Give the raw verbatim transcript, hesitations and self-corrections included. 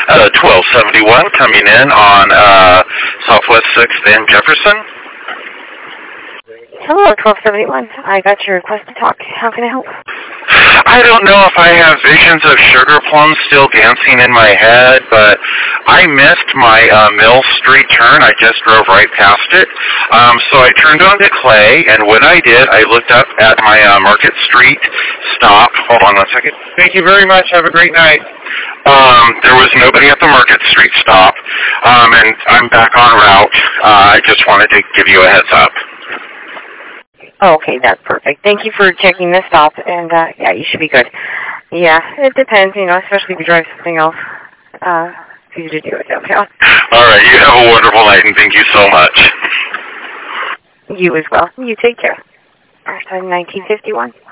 Uh, twelve seventy-one coming in on uh, Southwest sixth and Jefferson. Hello, twelve seventy-one. I got your request to talk. How can I help? I don't know if I have visions of sugar plums still dancing in my head, but I missed my uh, Mill Street turn. I just drove right past it. Um, so I turned onto Clay, and when I did, I looked up at my uh, Market Street stop. Hold on one second. Thank you very much. Have a great night. Um, there was nobody at the Market Street stop, um, and I'm back en route. Uh, I just wanted to give you a heads up. Okay, that's perfect. Thank you for checking this stop, and uh, yeah, you should be good. Yeah, it depends, you know, especially if you drive something else. Uh, for you to do it, okay? All right, you have a wonderful night, and thank you so much. You as well. You take care. nineteen fifty-one.